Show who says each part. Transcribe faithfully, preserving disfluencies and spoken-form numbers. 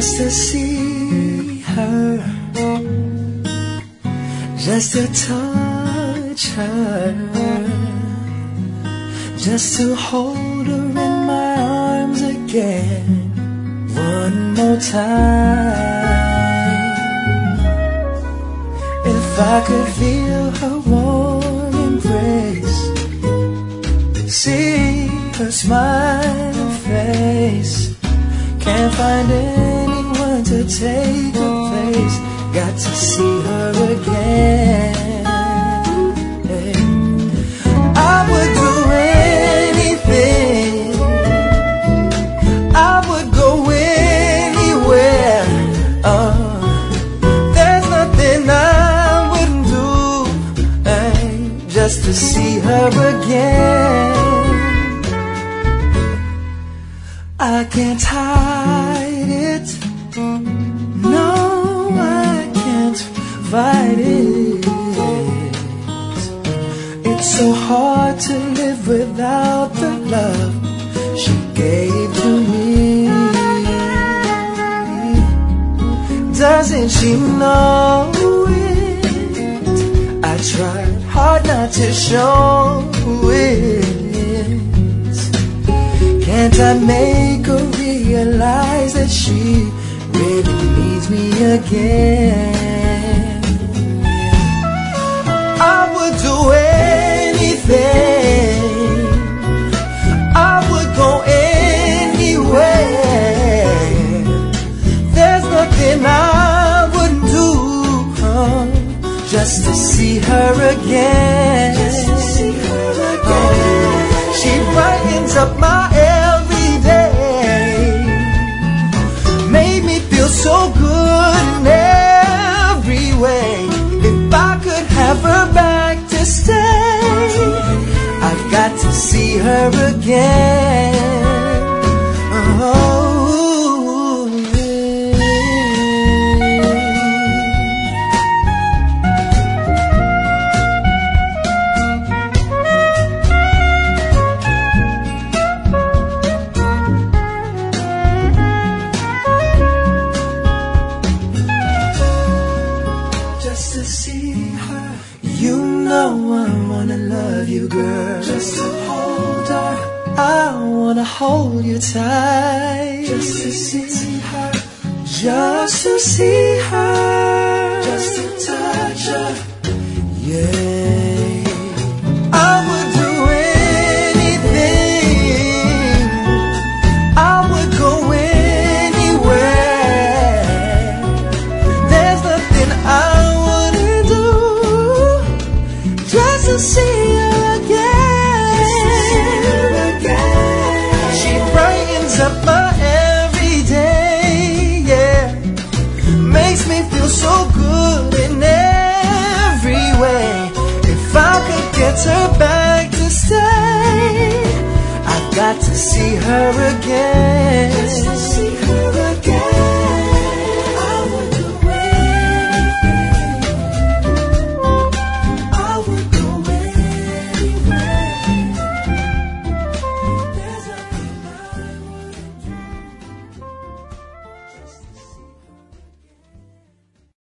Speaker 1: just to see her, just to touch her, just to hold her in my arms again one more time. If I could feel her warm embrace, see her smiling face, can't find anyone to take her place. Got to see her again. Hey. I would do anything, I would go anywhere. uh, There's nothing I wouldn't do, hey, just to see her again. I can't hide it, no, I can't fight it. It's so hard to live without the love she gave to me. Doesn't she know it? I tried hard not to show it. Can't I make her realize that she really needs me again? I would do anything, I would go anywhere. There's nothing I wouldn't do, uh, just to see her again. Just to see her again. She brightens up my so good in every way. If I could have her back to stay, I've got to see her again. Oh, to see her, you know I wanna love you, girl. Just to hold her, I wanna hold you tight. Just to see her, just to see her, just to touch her, yeah. I would do anything, I would go anywhere. There's nothing I to see her again. She brightens up my every day, yeah. Makes me feel so good in every way. If I could get her back to stay, I've got to see her again.